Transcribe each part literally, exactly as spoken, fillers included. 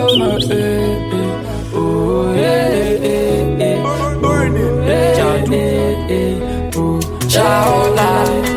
my eh, eh, oh eh eh eh, burn it, eh eh eh, oh Shaola.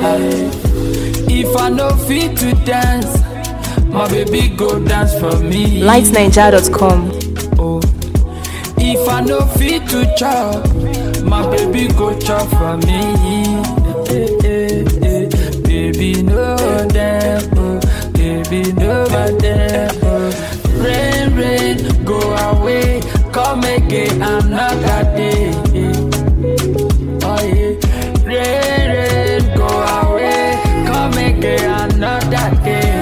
If I no fit to dance, my baby go dance for me. light niger dot com. Oh, if I no fit to chop, my baby go chop for me. Eh, eh, eh. Baby no them, oh. Baby no them. Oh. Rain, rain, go away, come again another day. Oh yeah, rain, rain, go away, come again another day.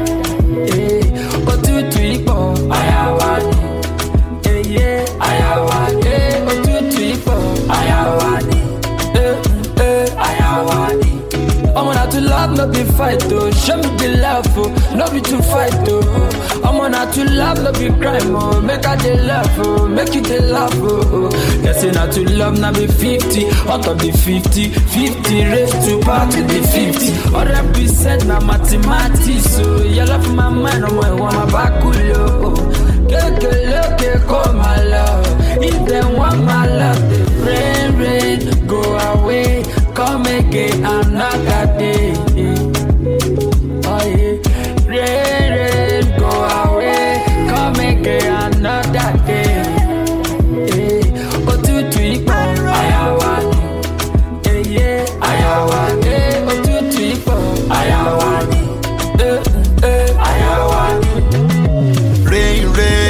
To love, no be fight, oh. Show me the love, oh. No be to fight, oh. I'm on to love, no be crime, oh. Make her the love, oh. Make you the love, oh. They say not to love, now be fifty. Out of the fifty, fifty raised to part to the fifty. Or represent na mathematics, so you love my mind, oh. I wanna back, oh. Keke loke, call my love. If they want my love, they rain, rain, go away. Come again another day. Oh yeah, rain, rain, go away. Come again another day. Oh two three four, ayawani. Yeah yeah, ayawani. Oh two three four, ayawani. Eh eh, ayawani. Rain,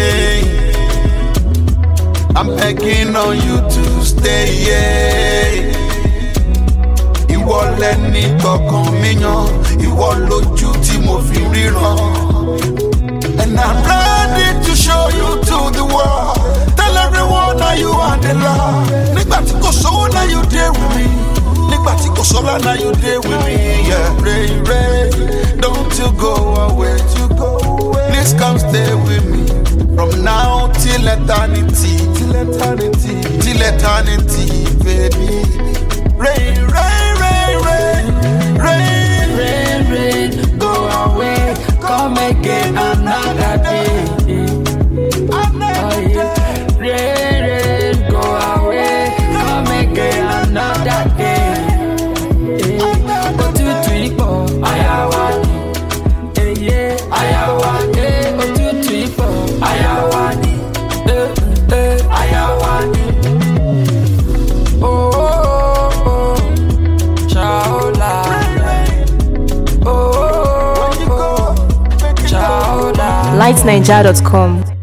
rain, I'm begging on you to stay. Yeah. Ìwọ lẹni tọkàn mi yàn, ìwọ lójú tí mo fi ríran. And I'm ready to show you to the world. Tell everyone how you are the love. Nígbà tí kò sówó náà you dey with me. Nígbà tí kò sọ́lá náà you dey with me. Yeah, rain, rain, don't you go away. Please come stay with me. From now till eternity, till eternity, till eternity, baby. Rain, rain. Rain, rain, rain, go away, come again another day. Oh yeah, rain, rain, go away, come again another day. Oh two three four, ayawani. Eh yeah, ayawani. Oh two three four, ayawani. Eh eh, ayawani. Oh. light niger dot com.